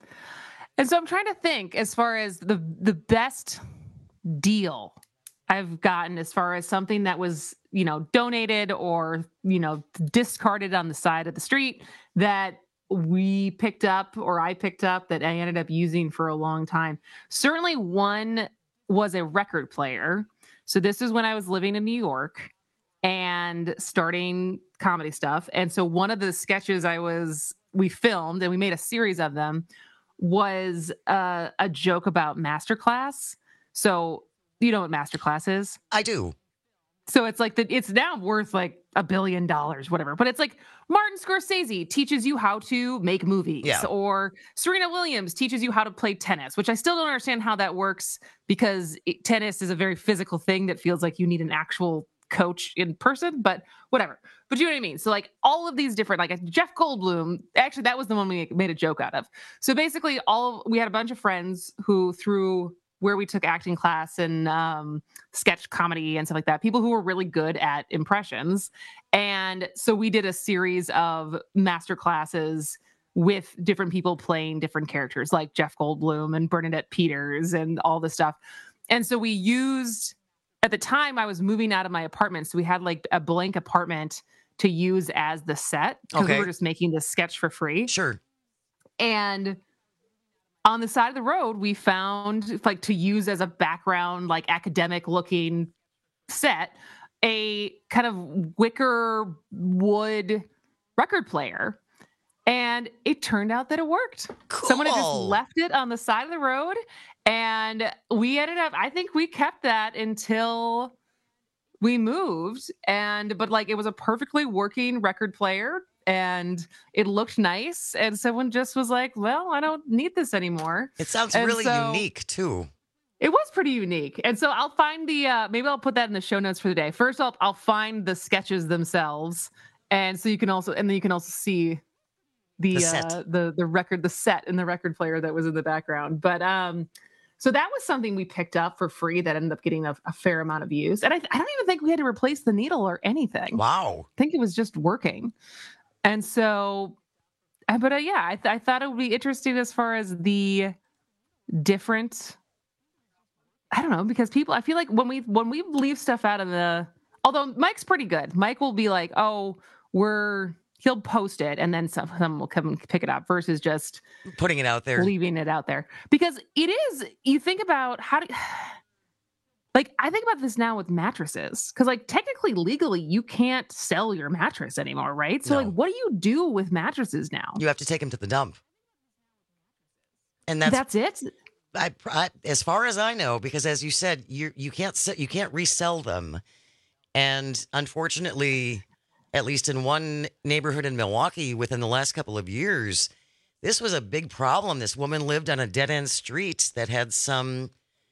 And so I'm trying to think as far as the the best deal I've gotten as far as something that was, you know, donated or, you know, discarded on the side of the street that we picked up or I picked up that I ended up using for a long time. Certainly one was a record player. So this is when I was living in New York and starting comedy stuff. And so one of the sketches I was, we filmed and we made a series of them was uh, a joke about Masterclass. So you know what Masterclass is? I do. So it's like the, it's now worth like a billion dollars, whatever. But it's like Martin Scorsese teaches you how to make movies, Yeah. or Serena Williams teaches you how to play tennis, which I still don't understand how that works because it, tennis is a very physical thing that feels like you need an actual coach in person, but whatever. But you know what I mean? So like all of these different, like Jeff Goldblum, actually that was the one we made a joke out of. So basically all, we had a bunch of friends who through where we took acting class and um, sketch comedy and stuff like that, people who were really good at impressions. And so we did a series of master classes with different people playing different characters like Jeff Goldblum and Bernadette Peters and all this stuff. And so we used, at the time I was moving out of my apartment. So we had like a blank apartment to use as the set because Okay. we were just making this sketch for free. Sure. And on the side of the road, we found like to use as a background, like academic looking set, a kind of wicker wood record player. And it turned out that it worked. Cool. Someone had just left it on the side of the road. And we ended up, I think we kept that until we moved. And, but like, it was a perfectly working record player and it looked nice. And someone just was like, well, I don't need this anymore. It sounds And really so- unique, too. It was pretty unique. And so I'll find the, uh, maybe I'll put that in the show notes for the day. First off, I'll find the sketches themselves. And so you can also, and then you can also see the, The set. uh, the, the record, the set and the record player that was in the background. But, um, so that was something we picked up for free that ended up getting a, a fair amount of use. And I, I don't even think we had to replace the needle or anything. Wow. I think it was just working. And so, uh, but uh, yeah, I, th- I thought it would be interesting as far as the different, I don't know, because people, I feel like when we, when we leave stuff out of the, although Mike's pretty good. Mike will be like, oh, we're, he'll post it and then some, someone will come and pick it up versus just Putting it out there. leaving it out there. Because it is, you think about how do, like, I think about this now with mattresses. Because, like, technically, legally, you can't sell your mattress anymore, right? So, No. like, what do you do with mattresses now? You have to take them to the dump. And that's, That's it? I, I, as far as I know, because as you said, you you can't se- you can't resell them, and unfortunately, at least in one neighborhood in Milwaukee, within the last couple of years, this was a big problem. This woman lived on a dead end street that had some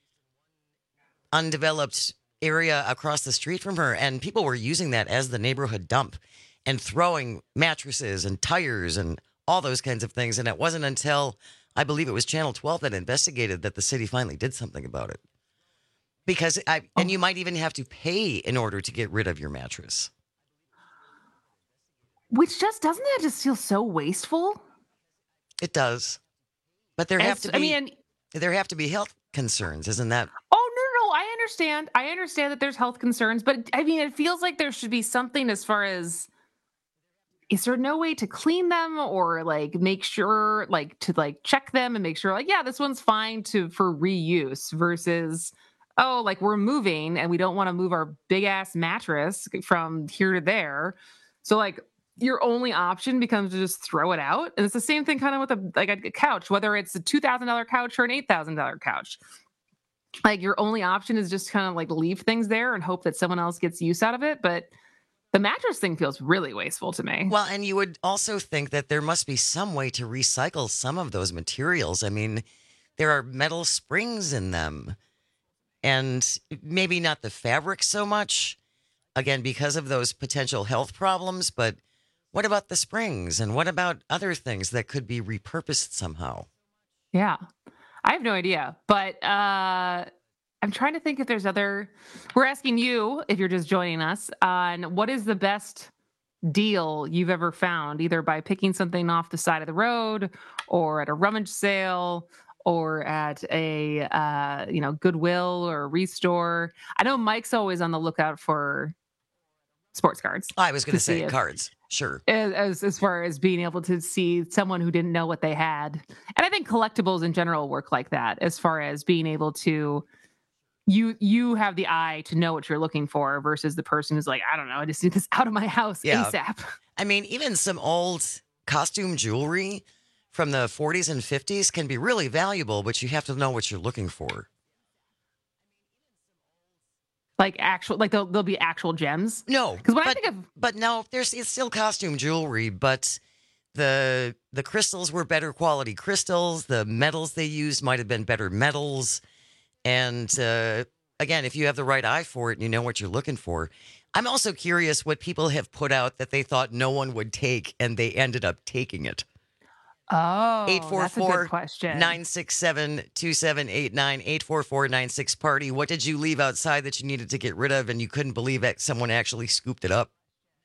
undeveloped area across the street from her, and people were using that as the neighborhood dump and throwing mattresses and tires and all those kinds of things. And it wasn't until I believe it was Channel twelve that investigated that the city finally did something about it. Because I, and you might even have to pay in order to get rid of your mattress. Which just, doesn't that just feel so wasteful? It does. But there have As- to be, I mean, there have to be health concerns, isn't that? oh, no, no, I understand. I understand that there's health concerns, but I mean, it feels like there should be something as far as, is there no way to clean them or like make sure, like to like check them and make sure like, yeah, this one's fine to for reuse versus, oh, like we're moving and we don't want to move our big ass mattress from here to there. So like your only option becomes to just throw it out. And it's the same thing kind of with a like a couch, whether it's a two thousand dollars couch or an eight thousand dollars couch. Like your only option is just kind of like leave things there and hope that someone else gets use out of it. But the mattress thing feels really wasteful to me. Well, and you would also think that there must be some way to recycle some of those materials. I mean, there are metal springs in them, and maybe not the fabric so much, again, because of those potential health problems. But what about the springs? And what about other things that could be repurposed somehow? Yeah, I have no idea. But uh, I'm trying to think if there's other. We're asking you, if you're just joining us, on what is the best deal you've ever found, either by picking something off the side of the road or at a rummage sale or at a uh, you know Goodwill or a Restore. I know Mike's always on the lookout for sports cards. I was going to see say if- cards. Sure. as as far as being able to see someone who didn't know what they had. And I think collectibles in general work like that, as far as being able to you you have the eye to know what you're looking for versus the person who's like, I don't know, I just need this out of my house Yeah. ASAP. I mean, even some old costume jewelry from the forties and fifties can be really valuable, but you have to know what you're looking for. Like actual, like there'll, there'll be actual gems. No, because when but, I think of but no, there's it's still costume jewelry, but the the crystals were better quality crystals. The metals they used might have been better metals, and uh, again, if you have the right eye for it and you know what you're looking for. I'm also curious what people have put out that they thought no one would take and they ended up taking it. Oh, eight four that's a four, good question. nine six seven, two seven eight nine, eight four four, nine six party. What did you leave outside that you needed to get rid of and you couldn't believe that someone actually scooped it up?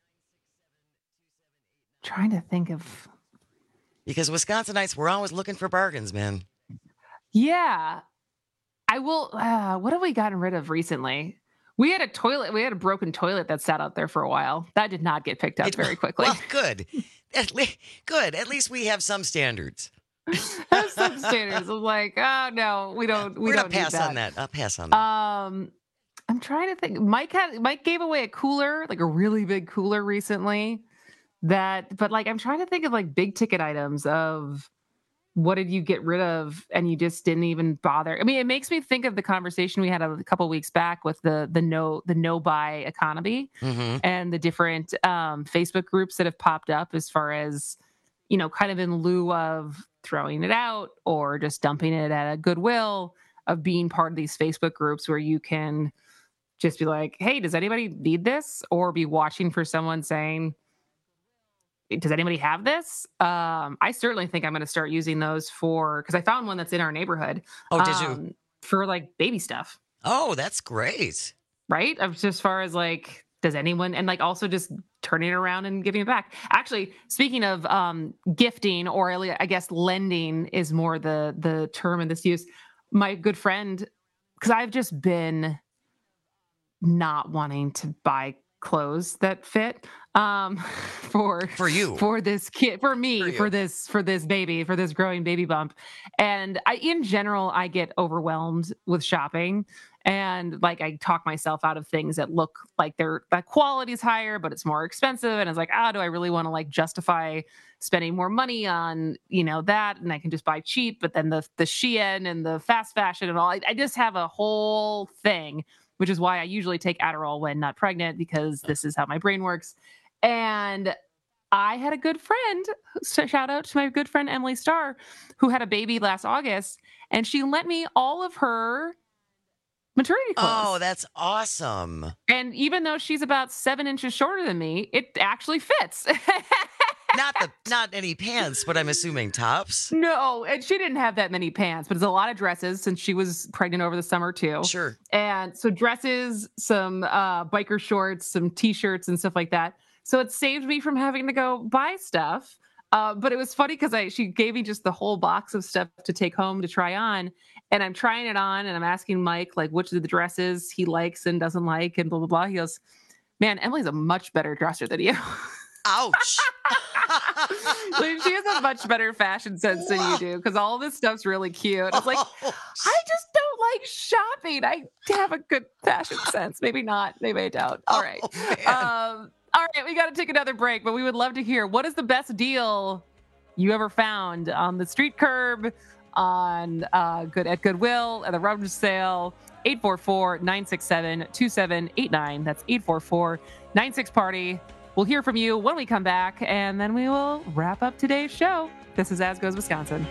Trying to think of... Because Wisconsinites, we're always looking for bargains, man. Yeah. I will... Uh, what have we gotten rid of recently? We had a toilet. We had a broken toilet that sat out there for a while. That did not get picked up it, very quickly. Well, good. At le- good. At least we have some standards. Have some standards. I'm like, oh no, we don't. We We're don't gonna pass need that. on that. I'll pass on that. Um, I'm trying to think. Mike had Mike gave away a cooler, like a really big cooler recently. That, but like, I'm trying to think of like big ticket items of what did you get rid of and you just didn't even bother. I mean, it makes me think of the conversation we had a couple of weeks back with the the no the no buy economy mm-hmm. and the different um, Facebook groups that have popped up as far as, you know, kind of in lieu of throwing it out or just dumping it at a Goodwill, of being part of these Facebook groups where you can just be like, hey, does anybody need this? Or be watching for someone saying, does anybody have this? Um, I certainly think I'm going to start using those for, because I found one that's in our neighborhood. Oh, did um, you? For like baby stuff. Oh, that's great. Right? Of just as far as like, does anyone, and like also just turning it around and giving it back. Actually, speaking of um, gifting, or I guess lending is more the the term in this use. My good friend, because I've just been not wanting to buy clothes that fit um for for you for this kid for me for, for this for this baby for this growing baby bump. And I in general I get overwhelmed with shopping, and like I talk myself out of things that look like they're that quality is higher but it's more expensive, and it's like, ah, do I really want to like justify spending more money on, you know, that, and I can just buy cheap, but then the the Shein and the fast fashion and all, I, I just have a whole thing, which is why I usually take Adderall when not pregnant, because this is how my brain works. And I had a good friend, shout out to my good friend Emily Starr, who had a baby last August, and she lent me all of her maternity clothes. Oh, that's awesome. And even though she's about seven inches shorter than me, it actually fits. Not the not any pants, but I'm assuming tops. No, and she didn't have that many pants, but it's a lot of dresses since she was pregnant over the summer too. Sure. And so dresses, some uh, biker shorts, some t-shirts and stuff like that. So it saved me from having to go buy stuff. Uh, but it was funny because I she gave me just the whole box of stuff to take home to try on. And I'm trying it on and I'm asking Mike like which of the dresses he likes and doesn't like and blah, blah, blah. He goes, man, Emily's a much better dresser than you. Ouch. Like, she has a much better fashion sense than you do, because all this stuff's really cute. It's like, Oh, I just don't like shopping. I have a good fashion sense. Maybe not. Maybe I don't. All right. Um, all right. We got to take another break, but we would love to hear, what is the best deal you ever found on the street curb, on uh, good at Goodwill, at the rummage sale? eight four four, nine six seven, two seven eight nine. That's eight four four, nine six party. We'll hear from you when we come back, and then we will wrap up today's show. This is As Goes Wisconsin.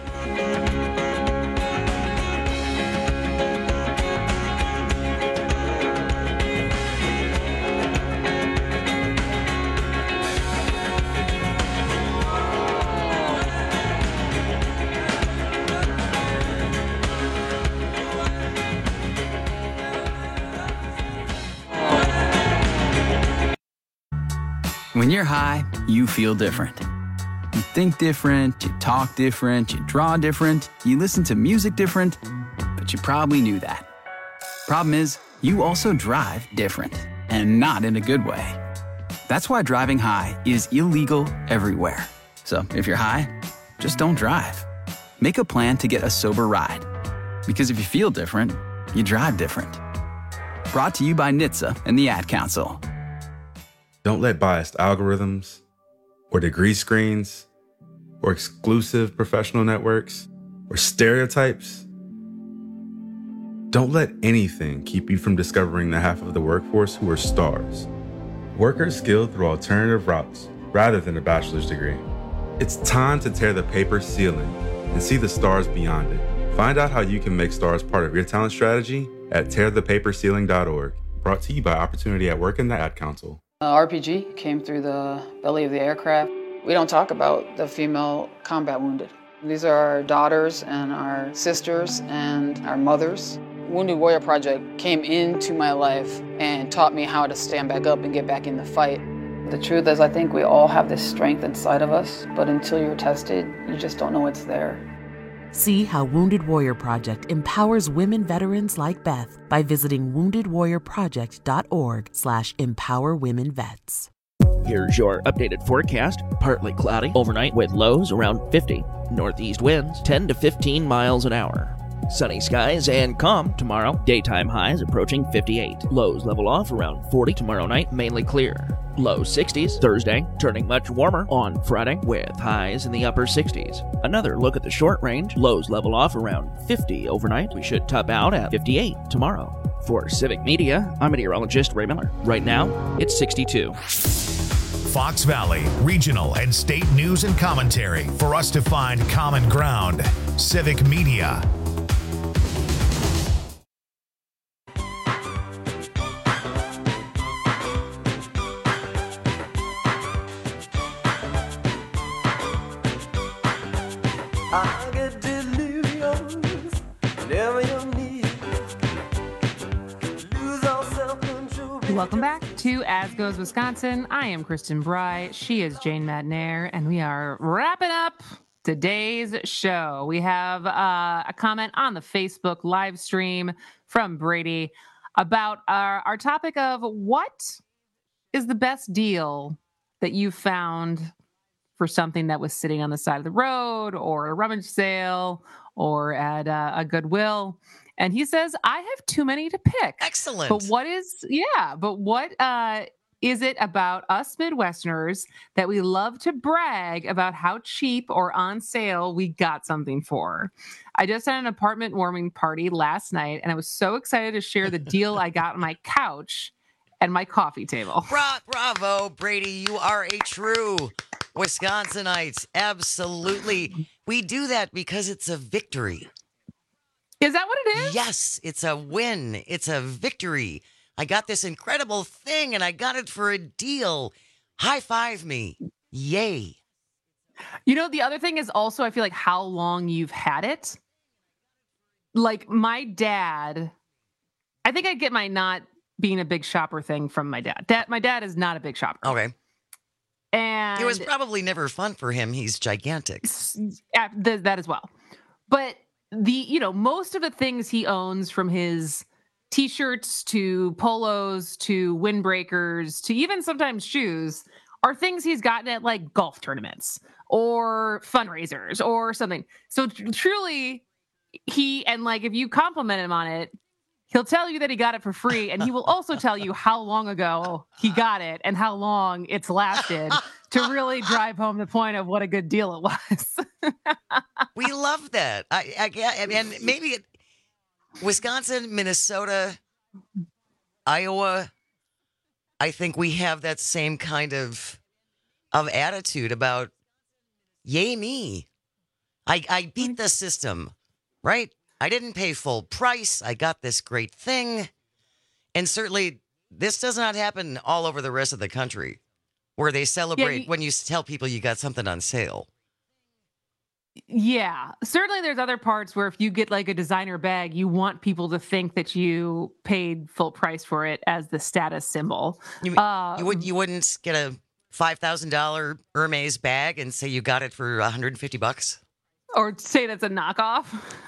When you're high, you feel different. You think different, you talk different, you draw different, you listen to music different, but you probably knew that. Problem is, you also drive different, and not in a good way. That's why driving high is illegal everywhere. So if you're high, just don't drive. Make a plan to get a sober ride. Because if you feel different, you drive different. Brought to you by N H T S A and the Ad Council. Don't let biased algorithms, or degree screens, or exclusive professional networks, or stereotypes. Don't let anything keep you from discovering the half of the workforce who are stars. Workers skilled through alternative routes rather than a bachelor's degree. It's time to tear the paper ceiling and see the stars beyond it. Find out how you can make STARS part of your talent strategy at tear the paper ceiling dot org. Brought to you by Opportunity at Work and the Ad Council. Uh, R P G came through the belly of the aircraft. We don't talk about the female combat wounded. These are our daughters and our sisters and our mothers. Wounded Warrior Project came into my life and taught me how to stand back up and get back in the fight. The truth is, I think we all have this strength inside of us, but until you're tested, you just don't know it's there. See how Wounded Warrior Project empowers women veterans like Beth by visiting wounded warrior project dot org slash empower women vets. Here's your updated forecast. Partly cloudy overnight with lows around fifty. Northeast winds ten to fifteen miles an hour. Sunny skies and calm tomorrow. Daytime highs approaching fifty-eight. Lows level off around forty tomorrow night, mainly clear. Low sixties Thursday, turning much warmer on Friday with highs in the upper sixties. Another look at the short range. Lows level off around fifty overnight. We should top out at fifty-eight tomorrow. For Civic Media, I'm meteorologist Ray Miller. Right now, it's sixty-two. Fox Valley, regional and state news and commentary for us to find common ground. Civic Media. I get delirious whenever you're near. Lose all self-control. Welcome back to As Goes Wisconsin. I am Kristen Bry. She is Jane Madnair, and we are wrapping up today's show. We have uh, a comment on the Facebook live stream from Brady about our, our topic of what is the best deal that you found for something that was sitting on the side of the road or a rummage sale or at uh, a Goodwill. And he says, I have too many to pick. Excellent. But what is, yeah, but what uh, is it about us Midwesterners that we love to brag about how cheap or on sale we got something for? I just had an apartment warming party last night, and I was so excited to share the deal I got on my couch and my coffee table. Bra- bravo, Brady. You are a true Wisconsinite. Absolutely. We do that because it's a victory. Is that what it is? Yes, it's a win. It's a victory. I got this incredible thing and I got it for a deal. High five me. Yay. You know, the other thing is also, I feel like how long you've had it. Like my dad, I think I get my not being a big shopper thing from my dad. Dad, my dad is not a big shopper. Okay. And it was probably never fun for him. He's gigantic. Th- that as well. But the, you know, most of the things he owns, from his t-shirts to polos to windbreakers to even sometimes shoes, are things he's gotten at like golf tournaments or fundraisers or something. So tr- truly he, and like, if you compliment him on it, he'll tell you that he got it for free, and he will also tell you how long ago he got it and how long it's lasted to really drive home the point of what a good deal it was. We love that. I, I, I mean, maybe it, Wisconsin, Minnesota, Iowa, I think we have that same kind of of attitude about, yay me. I, I beat the system, right? I didn't pay full price. I got this great thing. And certainly this does not happen all over the rest of the country where they celebrate yeah, you, when you tell people you got something on sale. Yeah, certainly there's other parts where if you get like a designer bag, you want people to think that you paid full price for it as the status symbol. You, uh, you, would, you wouldn't get a five thousand dollars Hermes bag and say you got it for one hundred fifty bucks? Or say that's a knockoff?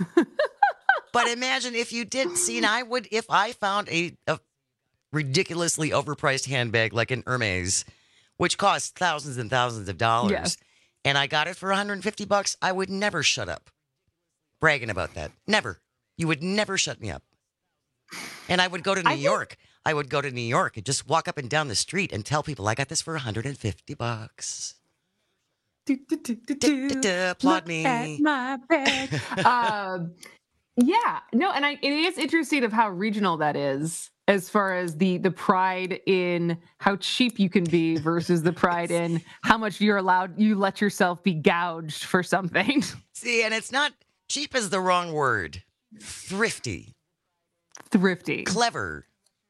But imagine if you did. See, and I would, if I found a, a ridiculously overpriced handbag like an Hermes, which costs thousands and thousands of dollars, yes. and I got it for one hundred fifty bucks, I would never shut up bragging about that. Never. You would never shut me up. And I would go to New I York. Think- I would go to New York and just walk up and down the street and tell people I got this for one hundred fifty bucks. Do, do, do, do, do. Applaud Look me. At my bag. um, yeah, no, and I, it is interesting of how regional that is, as far as the the pride in how cheap you can be versus the pride in how much you're allowed, you let yourself be gouged for something. See, and it's not Cheap is the wrong word. Thrifty. Thrifty. Clever.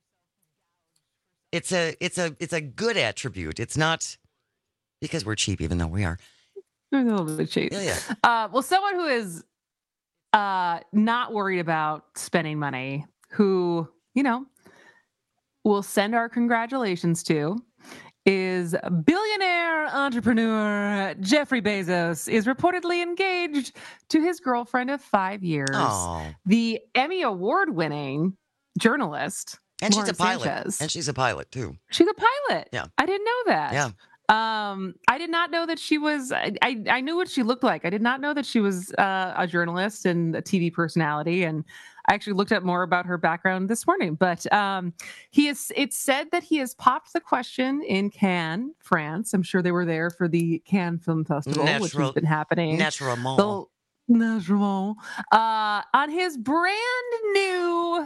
It's a it's a it's a good attribute. It's not because we're cheap, even though we are. We're a little bit cheap. Yeah, yeah. Uh, well, someone who is uh, not worried about spending money, who, you know, we'll send our congratulations to, is billionaire entrepreneur Jeffrey Bezos is reportedly engaged to his girlfriend of five years, Oh. the Emmy Award-winning journalist, And Lauren she's a pilot. Sanchez. And she's a pilot, too. She's a pilot. Yeah. I didn't know that. Yeah. Um, I did not know that she was. I, I I knew what she looked like. I did not know that she was uh, a journalist and a T V personality. And I actually looked up more about her background this morning. But um, he is. It's said that he has popped the question in Cannes, France. I'm sure they were there for the Cannes Film Festival, which has been happening. Naturellement. The- Naturellement. Uh, on his brand new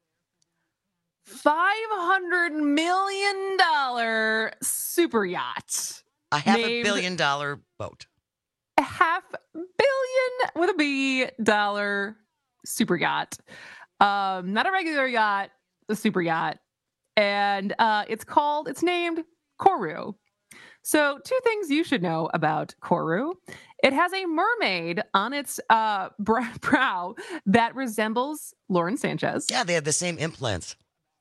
five hundred million dollars super yacht. A half a named billion dollar boat. A half billion with a B dollar super yacht. Um, not a regular yacht, a super yacht. And uh, it's called, it's named Kourou. So, two things you should know about Kourou. It has a mermaid on its uh, brow that resembles Lauren Sanchez. Yeah, they have the same implants.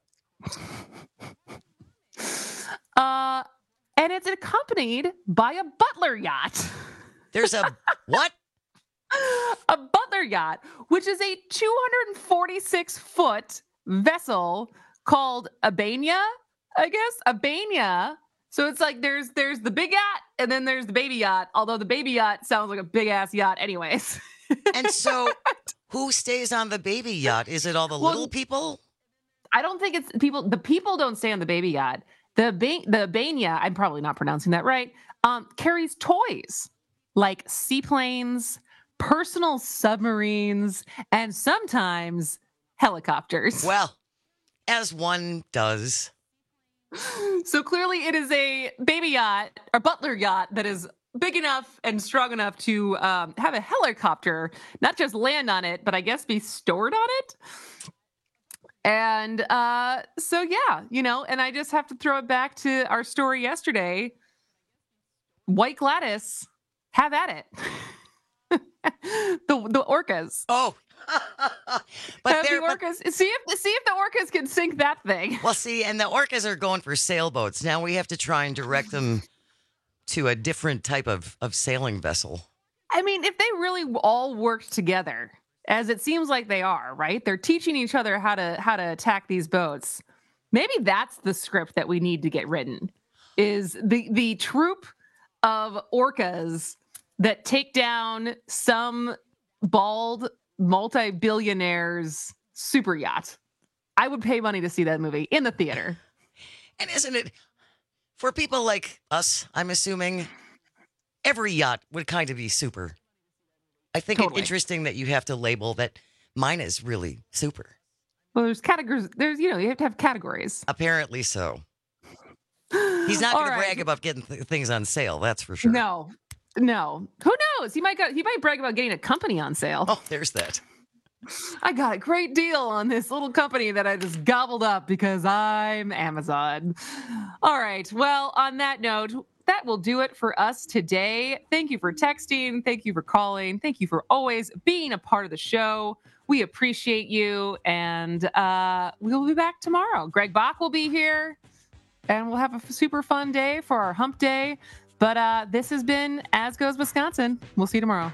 Uh, and it's accompanied by a butler yacht. There's a what? A butler yacht, which is a two hundred forty-six foot vessel called Abania, I guess. Abania. So it's like there's there's the big yacht and then there's the baby yacht, although the baby yacht sounds like a big ass yacht anyways. And so who stays on the baby yacht? Is it all the Well, little people? I don't think it's people. The people don't stay on the baby yacht. The ba- the Bania, I'm probably not pronouncing that right, um, carries toys like seaplanes, personal submarines, and sometimes helicopters. Well, as one does. So clearly it is a baby yacht or butler yacht that is big enough and strong enough to um, have a helicopter, not just land on it, but I guess be stored on it. And uh, so, yeah, you know, and I just have to throw it back to our story yesterday. White Gladys, have at it. the the orcas. Oh, but have the they're but- orcas. See if see if the orcas can sink that thing. Well, see, and the orcas are going for sailboats. Now we have to try and direct them to a different type of, of sailing vessel. I mean, if they really all worked together, as it seems like they are, right? They're teaching each other how to how to attack these boats. Maybe that's the script that we need to get written. Is the the troop of orcas that take down some bald multi-billionaire's super yacht. I would pay money to see that movie in the theater. And isn't it, for people like us, I'm assuming, every yacht would kind of be super. I think Totally. it's interesting that you have to label that mine is really super. Well, there's categories. There's, you know, you have to have categories. Apparently so. He's not All going to right. brag about getting th- things on sale, that's for sure. No, no. Who knows? He might got, he might brag about getting a company on sale. Oh, there's that. I got a great deal on this little company that I just gobbled up because I'm Amazon. All right. Well, on that note, that will do it for us today. Thank you for texting. Thank you for calling. Thank you for always being a part of the show. We appreciate you. And uh, we'll be back tomorrow. Greg Bach will be here. And we'll have a super fun day for our hump day. But uh, this has been As Goes Wisconsin. We'll see you tomorrow.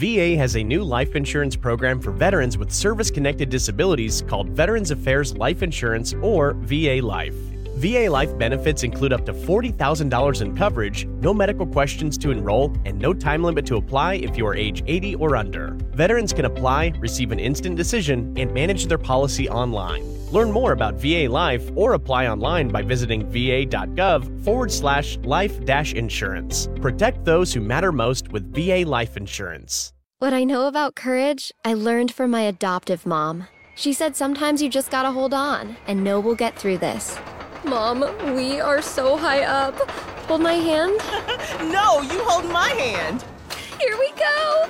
V A has a new life insurance program for veterans with service-connected disabilities called Veterans Affairs Life Insurance, or V A Life. V A Life benefits include up to forty thousand dollars in coverage, no medical questions to enroll, and no time limit to apply if you are age eighty or under. Veterans can apply, receive an instant decision, and manage their policy online. Learn more about V A Life or apply online by visiting va.gov forward slash life dash insurance. Protect those who matter most with V A Life Insurance. What I know about courage, I learned from my adoptive mom. She said sometimes you just gotta hold on and know we'll get through this. Mom, we are so high up. Hold my hand. No, you hold my hand. Here we go.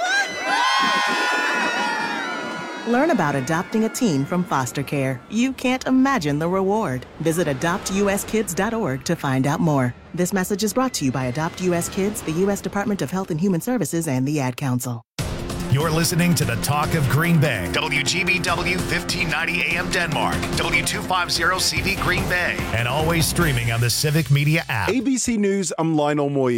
Learn about adopting a teen from foster care. You can't imagine the reward. Visit adopt u s kids dot org to find out more. This message is brought to you by Adopt U S Kids, the U S Department of Health and Human Services, and the Ad Council. You're listening to the Talk of Green Bay. W G B W fifteen ninety A M Denmark. W two fifty C V Green Bay. And always streaming on the Civic Media app. A B C News, I'm Lionel Moyer.